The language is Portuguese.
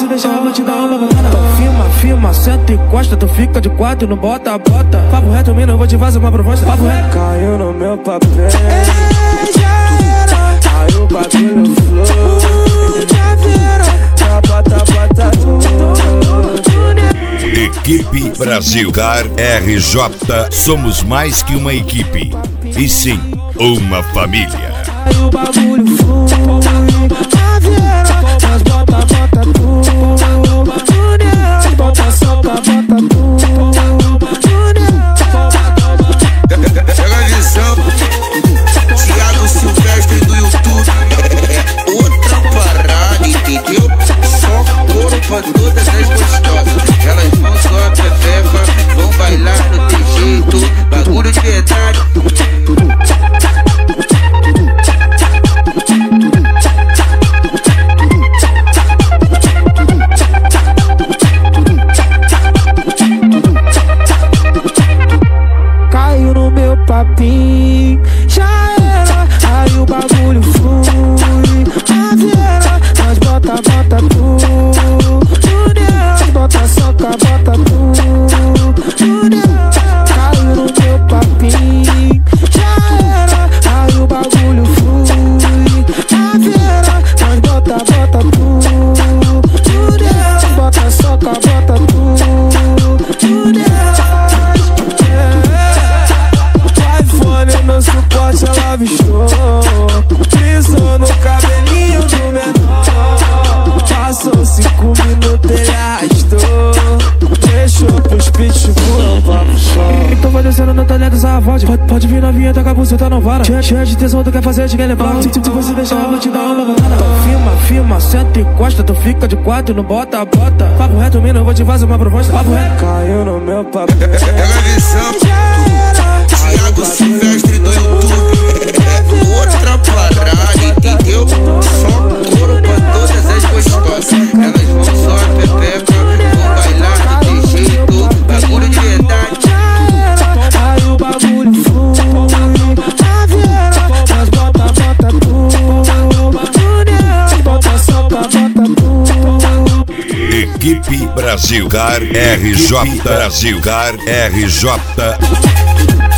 deixar eu vou te dar uma banana. Filma, senta e encosta, tu fica de quatro, não bota. Papo reto, mina, eu vou te fazer uma proposta. Papo reto. Caiu no meu papel, aí o bagulho flou. Bota Equipe Brasil Car RJ. Somos mais que uma equipe, e sim, uma família. Aí o bagulho flui, mas bota tu, bota soca, bota tu. Pega a visão, Thiago Silvestre do YouTube. Outra parada, entendeu? Só couro pra todas as gostosas. Elas vão só a pepeca, vão bailar no teu jeito. Bagulho de verdade. Caiu no meu papinho, já era. Aí o bagulho flui, caveira, mas bota tu, bota soca, bota tu. Caiu no meu papinho, já era. Aí o bagulho flui, caveira, mas bota tu, bota soca, bota tu. No suporte ela avistou, pisou no cabelinho do menor. Passou 5 minutos, ele arrastou, deixou pros pitbull pra puxar. Então vai descendo na talha dessa avó. Pode vir na vinheta com a buceta não vara. Cheia de tesão, tu quer fazer, te quer levar. Se você deixar, eu vou te dar uma banana. Filma, senta e encosta, tu fica de quatro, não bota. Papo reto, mina, eu vou te fazer uma proposta. Papo reto. Caiu no meu papel. Pega a visão, Thiago Silvestre do YouTube. Outra parada, entendeu? Só couro pra todas as gostosas. Elas vão só a pepeca, vão bailar do teu jeito. Bagulho de verdade. Aí o bagulho flui, caveira, mas bota tu, bota soca, bota tu. Equipe Brasil Car RJ. Brasil Car RJ.